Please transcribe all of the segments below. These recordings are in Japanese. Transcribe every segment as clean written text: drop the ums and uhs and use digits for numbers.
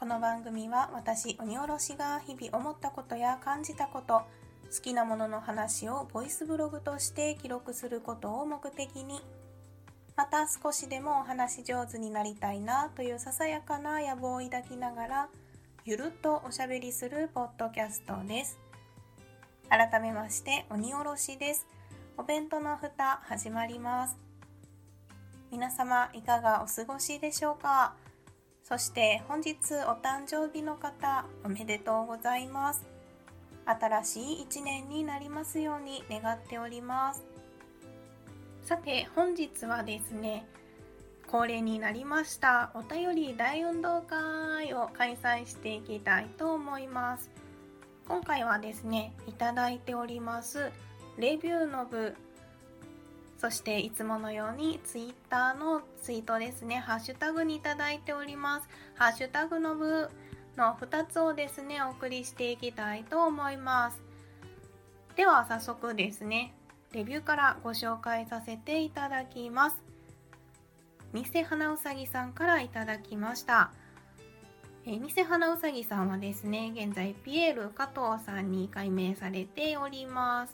この番組は私鬼おろしが日々思ったことや感じたこと、好きなものの話をボイスブログとして記録することを目的に、また少しでもお話上手になりたいなというささやかな野望を抱きながらゆるっとおしゃべりするポッドキャストです。改めまして鬼おろしです。お弁当の蓋始まります。皆様いかがお過ごしでしょうか。そして本日お誕生日の方おめでとうございます。新しい一年になりますように願っております。さて本日はですね、恒例になりましたお便り大運動会を開催していきたいと思います。今回はですね、いただいておりますレビューの部、そしていつものようにツイッターのツイートですね、ハッシュタグにいただいております。ハッシュタグの部の2つをですね、お送りしていきたいと思います。では早速ですね、レビューからご紹介させていただきます。偽花うさぎさんからいただきました。偽花うさぎさんはですね、現在ピエール加藤さんに改名されております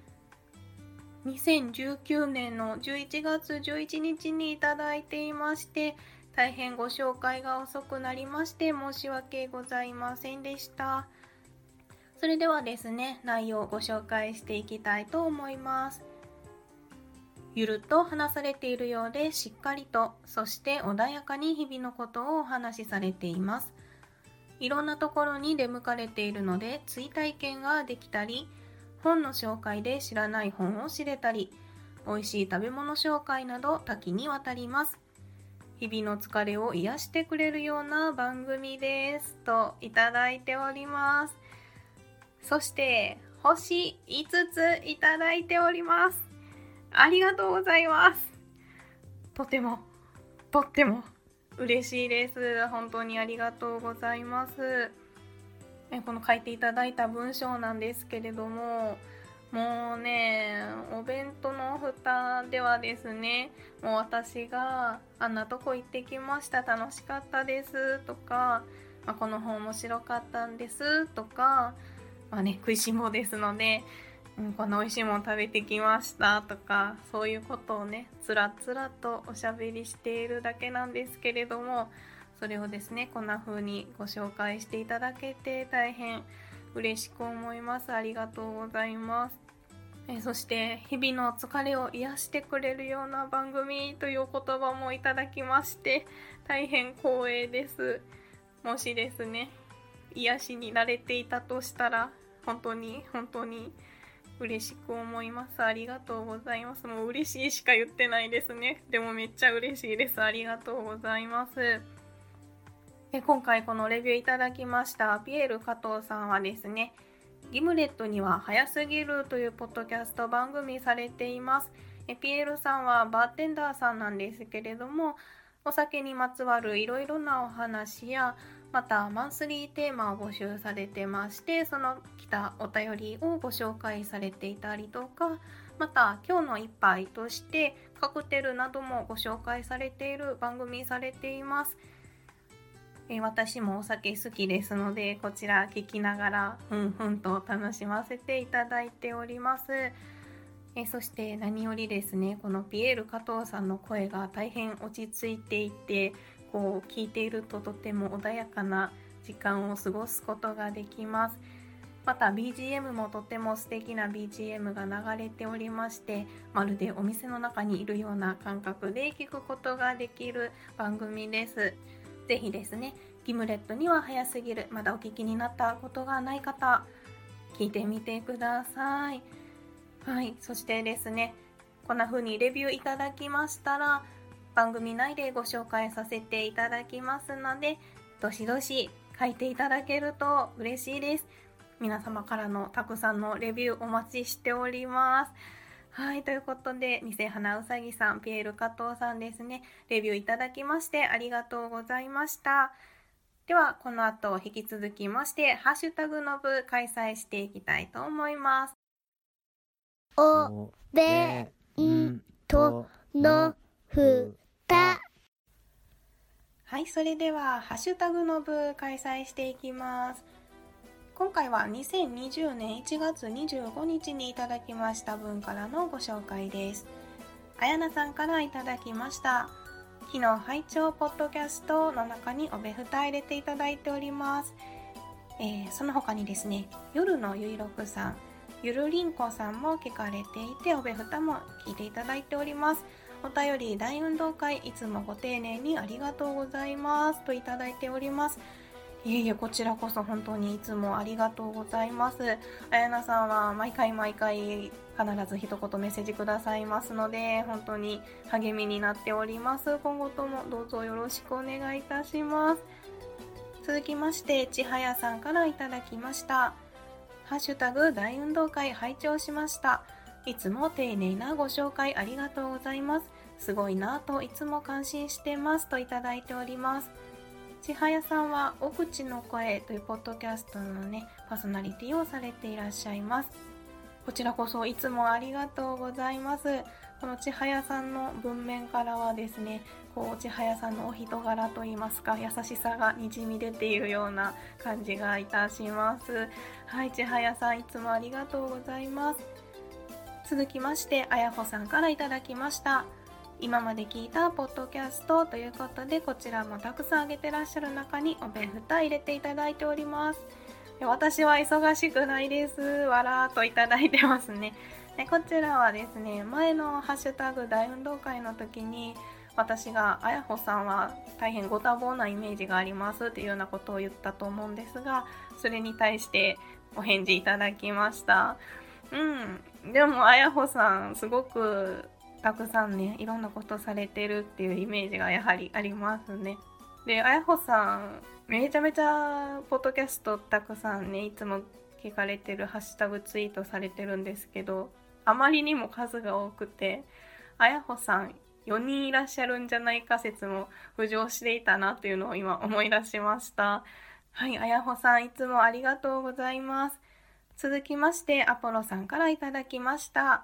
。2019年の11月11日にいただいていまして、大変ご紹介が遅くなりまして申し訳ございませんでした。それではですね、内容をご紹介していきたいと思います。ゆるっと話されているようでしっかりと、そして穏やかに日々のことをお話しされています。いろんなところに出向かれているので追体験ができたり、本の紹介で知らない本を知れたり、美味しい食べ物紹介など多岐にわたります。日々の疲れを癒してくれるような番組ですといただいております。そして星5ついただいております。ありがとうございます。とても嬉しいです。本当にありがとうございます。この書いていただいた文章なんですけれども、もうね、お弁当の蓋ではですね、もう私があんなとこ行ってきました、楽しかったですとか、この本面白かったんですとか、食いしん坊ですので、この美味しいもの食べてきましたとか、そういうことをね、つらつらとおしゃべりしているだけなんですけれども、それをですね、こんな風にご紹介していただけて大変嬉しく思います。ありがとうございます。そして日々の疲れを癒してくれるような番組という言葉もいただきまして大変光栄です。もしですね、癒しに慣れていたとしたら本当に嬉しく思います。ありがとうございます。もう嬉しいしか言ってないですね。でもめっちゃ嬉しいです。ありがとうございます。今回このレビューいただきましたピエール加藤さんはですね、ギムレットには早すぎるというポッドキャスト番組されています。ピエールさんはバーテンダーさんなんですけれども、お酒にまつわるいろいろなお話や、またマンスリーテーマを募集されてまして、その来たお便りをご紹介されていたりとか、また今日の一杯としてカクテルなどもご紹介されている番組されています。私もお酒好きですので、こちら聞きながらふんふんと楽しませていただいております。そして何よりですね、このピエール加藤さんの声が大変落ち着いていて、こう聞いているととても穏やかな時間を過ごすことができます。また BGM もとても素敵な BGM が流れておりまして、まるでお店の中にいるような感覚で聞くことができる番組です。ぜひですね、ギムレットには早すぎる、まだお聞きになったことがない方、聞いてみてください。はい、そしてですね、こんな風にレビューいただきましたら、番組内でご紹介させていただきますので、どしどし書いていただけると嬉しいです。皆様からのたくさんのレビューお待ちしております。はい、ということで、偽花うさぎさん、ピエール加藤さんですね、レビューいただきましてありがとうございました。では、この後引き続きまして、ハッシュタグの部開催していきたいと思います。 お弁当のふた。 はい、それではハッシュタグの部開催していきます。今回は2020年1月25日にいただきました文からのご紹介です。あやなさんからいただきました。昨日拝聴ポッドキャストの中におべふた入れていただいております。その他にですね、夜のゆいろくさん、ゆるりんこさんも聞かれていて、おべふたも聞いていただいております。お便り大運動会いつもご丁寧にありがとうございますといただいております。いえ、こちらこそ本当にいつもありがとうございます。あやなさんは毎回必ず一言メッセージくださいますので、本当に励みになっております。今後ともどうぞよろしくお願いいたします。続きましてちはやさんからいただきました。ハッシュタグ大運動会拝聴しました。いつも丁寧なご紹介ありがとうございます。すごいなぁといつも感心してますといただいております。ちはやさんはお口の声というポッドキャストのパーソナリティをされていらっしゃいます。こちらこそいつもありがとうございます。このちはやさんの文面からはですね、ちはやさんのお人柄といいますか、優しさがにじみ出ているような感じがいたします。はい、ちはやさんいつもありがとうございます。続きましてあやほさんからいただきました。今まで聞いたポッドキャストということで、こちらもたくさんあげてらっしゃる中におべふた入れていただいております。私は忙しくないです。わらーといただいてますね。こちらはですね、前のハッシュタグ大運動会の時に私があやほさんは大変ご多忙なイメージがありますっていうようなことを言ったと思うんですが、それに対してお返事いただきました。でもあやほさんすごくたくさんね、いろんなことされてるっていうイメージがやはりありますね。で、あやほさんめちゃめちゃポッドキャストたくさんね、いつも聞かれてるハッシュタグツイートされてるんですけど、あまりにも数が多くて、あやほさん4人いらっしゃるんじゃないか説も浮上していたなというのを今思い出しました。はい、あやほさんいつもありがとうございます。続きましてアポロさんからいただきました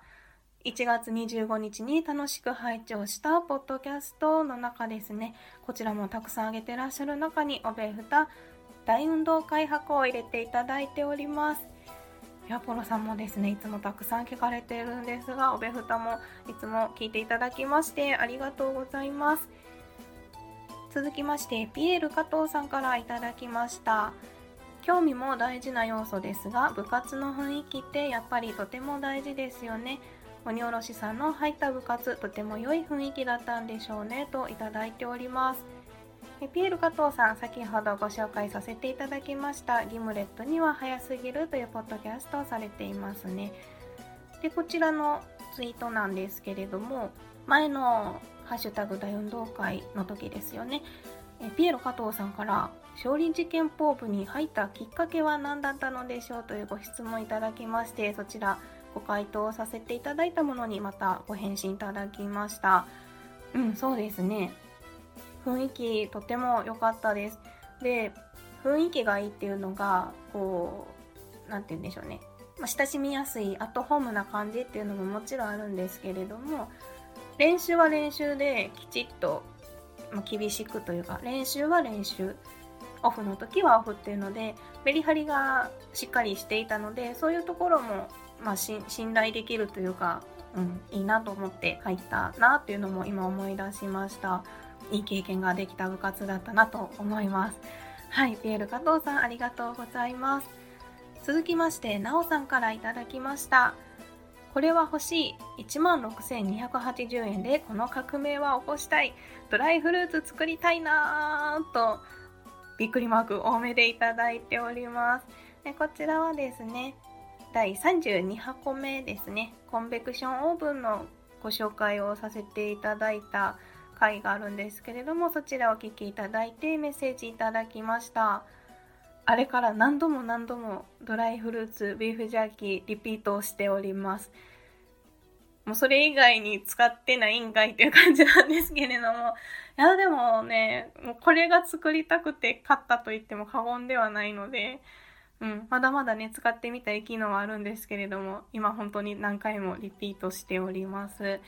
。1月25日に楽しく拝聴したポッドキャストの中ですね、こちらもたくさんあげてらっしゃる中におべふた大運動会箱を入れていただいております。アポロさんもですね、いつもたくさん聞かれているんですが、おべふたもいつも聞いていただきましてありがとうございます。続きましてピエール加藤さんからいただきました。興味も大事な要素ですが、部活の雰囲気ってやっぱりとても大事ですよね。鬼おろしさんの入った部活、とても良い雰囲気だったんでしょうねといただいております。ピエール加藤さん、先ほどご紹介させていただきましたギムレットには早すぎるというポッドキャストをされていますね。で、こちらのツイートなんですけれども、前のハッシュタグ大運動会の時ですよね。ピエール加藤さんから少林寺拳法部に入ったきっかけは何だったのでしょうというご質問いただきまして、そちらご回答させていただいたものにまたご返信いただきました。そうですね、雰囲気とても良かったです。で、雰囲気がいいっていうのがなんて言うんでしょうね、親しみやすいアットホームな感じっていうのももちろんあるんですけれども、練習は練習できちっと、厳しくというか、練習は練習、オフの時はオフっていうのでメリハリがしっかりしていたので、そういうところも信頼できるというか、いいなと思って入ったなっていうのも今思い出しました。いい経験ができた部活だったなと思います。はい、ピエール加藤さんありがとうございます。続きましてなおさんからいただきました。これは欲しい、16,280円でこの革命は起こしたい、ドライフルーツ作りたいなーとびっくりマーク多めでいただいております。こちらはですね、第32箱目ですね、コンベクションオーブンのご紹介をさせていただいた回があるんですけれども、そちらをお聞きいただいてメッセージいただきました。あれから何度もドライフルーツビーフジャーキーリピートをしております。もうそれ以外に使ってないんかいっていう感じなんですけれども、いやでもね、もうこれが作りたくて買ったと言っても過言ではないので、まだまだね使ってみたい機能はあるんですけれども、今本当に何回もリピートしております。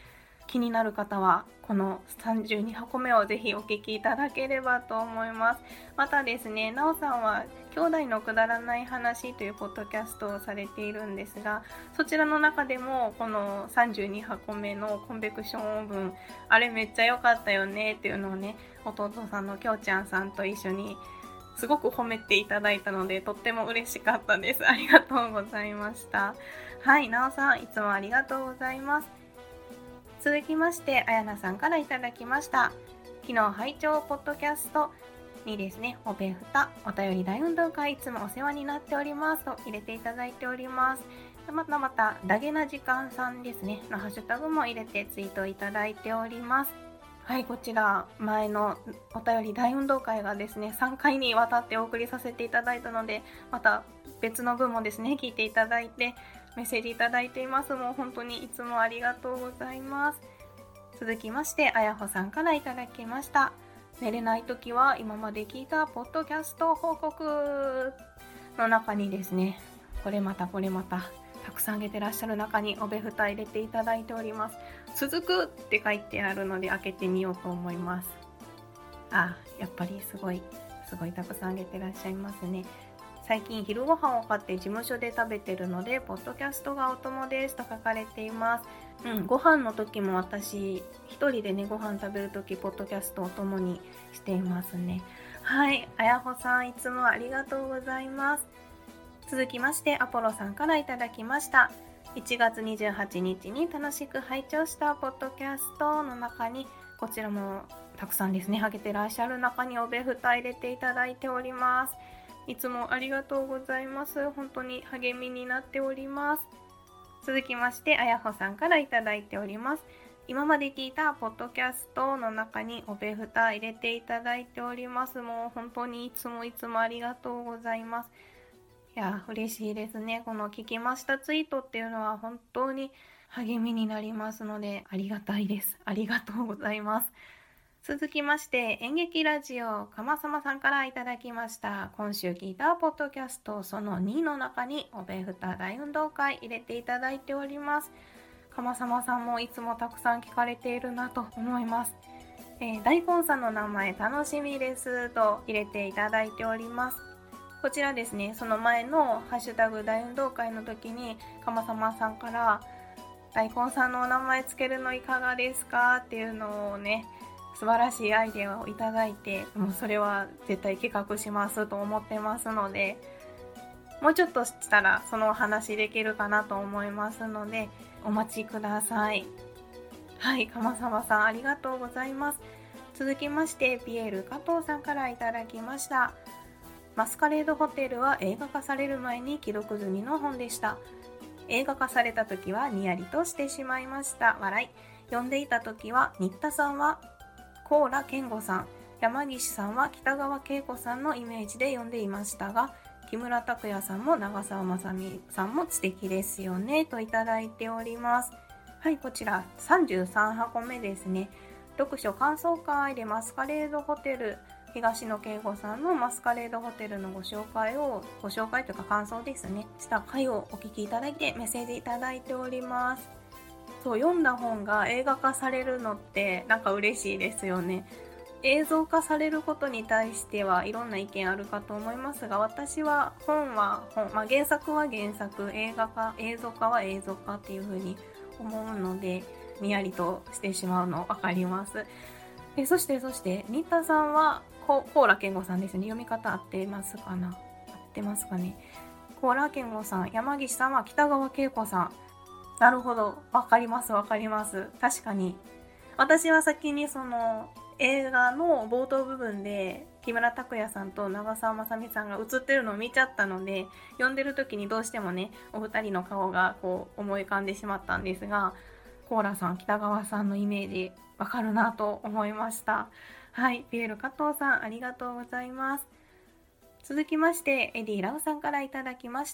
気になる方はこの32箱目をぜひお聞きいただければと思います。またですね、なおさんは兄弟のくだらない話というポッドキャストをされているんですが、そちらの中でもこの32箱目のコンベクションオーブン、あれめっちゃ良かったよねっていうのをね、弟さんのきょうちゃんさんと一緒にすごく褒めていただいたので、とっても嬉しかったです。ありがとうございました。はい、なおさんいつもありがとうございます。続きまして、あやなさんからいただきました。昨日拝聴ポッドキャストにですね、おべふたお便り大運動会いつもお世話になっておりますと入れていただいております。またダゲな時間さんですねのハッシュタグも入れてツイートいただいております。はい、こちら前のお便り大運動会がですね3回にわたってお送りさせていただいたので、また別の分もですね聞いていただいてメッセージいただいています。もう本当にいつもありがとうございます。続きましてあやほさんからいただきました。寝れない時は今まで聞いたポッドキャスト報告の中にですね、これまたたくさんあげてらっしゃる中におべふた入れていただいております。続くって書いてあるので開けてみようと思います。やっぱりすごいたくさんあげてらっしゃいますね。最近昼ご飯を買って事務所で食べてるのでポッドキャストがお供ですと書かれています。ご飯の時も私一人でねご飯食べる時ポッドキャストをお供にしていますね。はい、あやほさんいつもありがとうございます。続きましてアポロさんからいただきました。1月28日に楽しく拝聴したポッドキャストの中に、こちらもたくさんですねあげてらっしゃる中におべふた入れていただいております。いつもありがとうございます。本当に励みになっております。続きましてあやほさんからいただいております。今まで聞いたポッドキャストの中におべふた入れていただいております。もう本当にいつもありがとうございます。いや嬉しいですね。この聞きましたツイートっていうのは本当に励みになりますのでありがたいです。ありがとうございます。続きまして演劇ラジオかまさまさんからいただきました。今週聞いたポッドキャストその2の中におべふた大運動会入れていただいております。かまさまさんもいつもたくさん聞かれているなと思います。大根さんの名前楽しみですと入れていただいております。こちらですね、その前のハッシュタグ大運動会の時にかまさまさんから大根さんのお名前つけるのいかがですかっていうのをね、素晴らしいアイデアをいただいて、もうそれは絶対企画しますと思ってますので、もうちょっとしたらそのお話できるかなと思いますのでお待ちください。はい、かまさまさんありがとうございます。続きましてピエール加藤さんからいただきました。マスカレードホテルは映画化される前に既読済みの本でした。映画化された時はニヤリとしてしまいました。笑い。読んでいた時は新田さんは高良健吾さん、山岸さんは北川景子さんのイメージで読んでいましたが、木村拓哉さんも長澤まさみさんも素敵ですよねといただいております。はい、こちら33箱目ですね。読書感想会でマスカレードホテル、東野圭吾さんのマスカレードホテルのご紹介というか感想ですねした回をお聞きいただいてメッセージいただいております。そう読んだ本が映画化されるのってなんか嬉しいですよね。映像化されることに対してはいろんな意見あるかと思いますが、私は本は本、原作は原作、映像化は映像化っていう風に思うのでにやりとしてしまうの分かります。そして新田さんは高良健吾さんですね。読み方合ってますかね。高良健吾さん、山岸さんは北川景子さん。なるほど、わかります。確かに私は先にその映画の冒頭部分で木村拓哉さんと長澤まさみさんが映ってるのを見ちゃったので、読んでる時にどうしてもねお二人の顔がこう思い浮かんでしまったんですが、コーラさん、北川さんのイメージわかるなと思いました。はい、ピエール加藤さんありがとうございます。続きましてエディラウさんからいただきました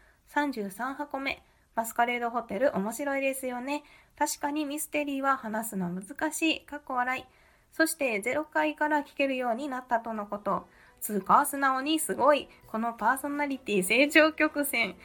。33箱目、マスカレードホテル面白いですよね。確かにミステリーは話すの難しい。笑い。そして0回から聞けるようになったとのこと。つうか素直にすごい。このパーソナリティ成長曲線。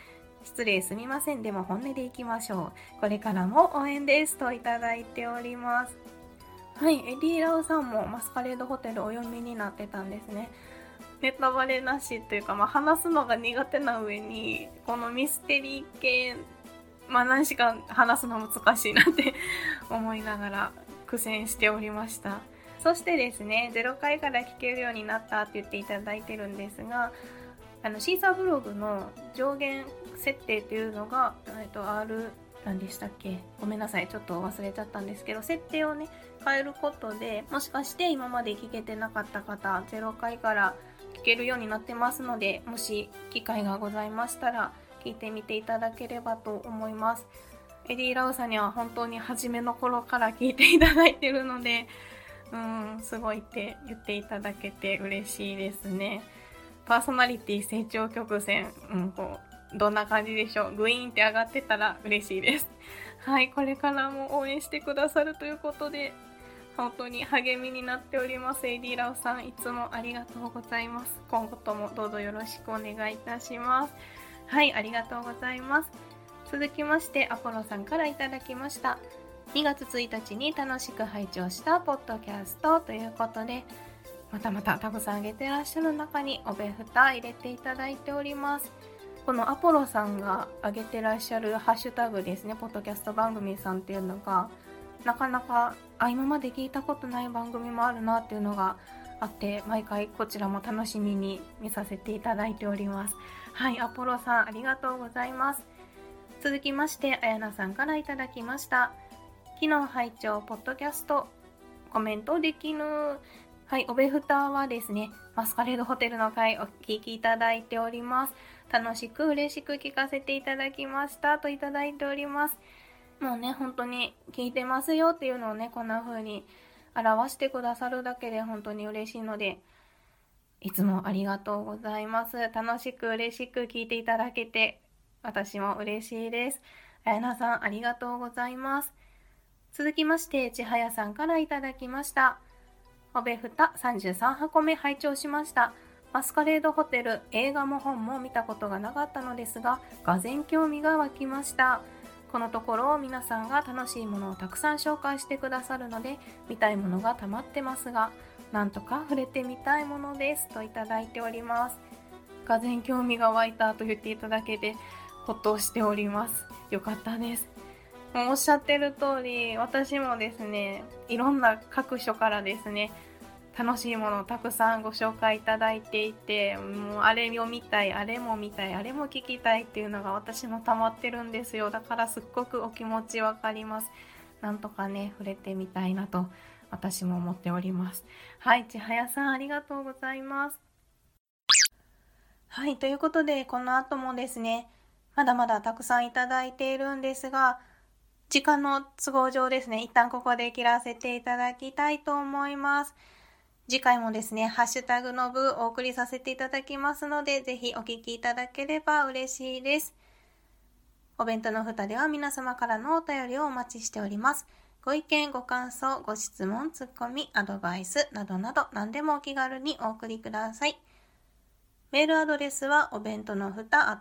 失礼すみません。でも本音でいきましょう。これからも応援ですといただいております。はい、エディ・ラオさんもマスカレードホテルお読みになってたんですね。ネタバレなしというか、話すのが苦手な上に、このミステリー系、何しか話すの難しいなって思いながら苦戦しておりました。そしてですね、0回から聞けるようになったって言っていただいてるんですが、シーサーブログの上限設定っていうのが、何でしたっけ、ごめんなさい、ちょっと忘れちゃったんですけど、設定をね変えることで、もしかして今まで聞けてなかった方、0回から聞けるようになってますので、もし機会がございましたら聞いてみていただければと思います。エディ・ラウさんには本当に初めの頃から聞いていただいてるので、すごいって言っていただけて嬉しいですね。パーソナリティ成長曲線、どんな感じでしょう。グイーンって上がってたら嬉しいです。はい、これからも応援してくださるということで、本当に励みになっております。エディ・ラオさん、いつもありがとうございます。今後ともどうぞよろしくお願いいたします。はい、ありがとうございます。続きまして、アポロさんからいただきました。2月1日に楽しく拝聴したポッドキャストということで、またたくさんあげてらっしゃる中におべふた入れていただいております。このアポロさんが上げてらっしゃるハッシュタグですね、ポッドキャスト番組さんっていうのが、なかなか今まで聞いたことない番組もあるなっていうのがあって、毎回こちらも楽しみに見させていただいております。はい、アポロさんありがとうございます。続きまして、あやなさんからいただきました。昨日拝聴ポッドキャストコメントできぬ。はい、おべふたはですね、マスカレードホテルの回お聞きいただいております。楽しく嬉しく聞かせていただきましたといただいております。もうね、本当に聞いてますよっていうのをね、こんな風に表してくださるだけで本当に嬉しいので、いつもありがとうございます。楽しく嬉しく聞いていただけて、私も嬉しいです。あやなさんありがとうございます。続きまして、ちはやさんからいただきました。おべふた33箱目拝聴しました。マスカレードホテル、映画も本も見たことがなかったのですが、がぜん興味が湧きました。このところ皆さんが楽しいものをたくさん紹介してくださるので、見たいものが溜まってますが、なんとか触れてみたいものですといただいております。がぜん興味が湧いたと言っていただけで、ほっとしております。よかったです。おっしゃってる通り、私もですね、いろんな各所からですね、楽しいものをたくさんご紹介いただいていて、もうあれを見たい、あれも見たい、あれも聞きたいっていうのが私も溜まってるんですよ。だからすっごくお気持ちわかります。なんとかね、触れてみたいなと私も思っております。はい、ちはやさんありがとうございます。はい、ということでこの後もですね、まだまだたくさんいただいているんですが、時間の都合上ですね、一旦ここで切らせていただきたいと思います。次回もですね、ハッシュタグの部お送りさせていただきますので、ぜひお聞きいただければ嬉しいです。お弁当のふたでは皆様からのお便りをお待ちしております。ご意見、ご感想、ご質問、ツッコミ、アドバイスなどなど何でもお気軽にお送りください。メールアドレスはお弁当のふた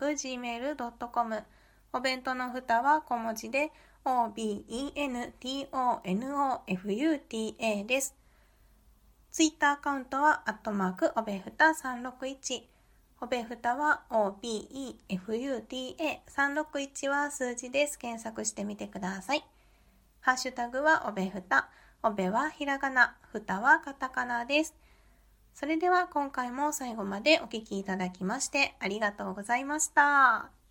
@gmail.com。お弁当のふたは小文字で OBENTONOFUTA です。ツイッターアカウントはおべふた361。おべふたは OBEFUTA361 は数字です。検索してみてください。ハッシュタグはおべふた。おべはひらがな、ふたはカタカナです。それでは今回も最後までお聞きいただきましてありがとうございました。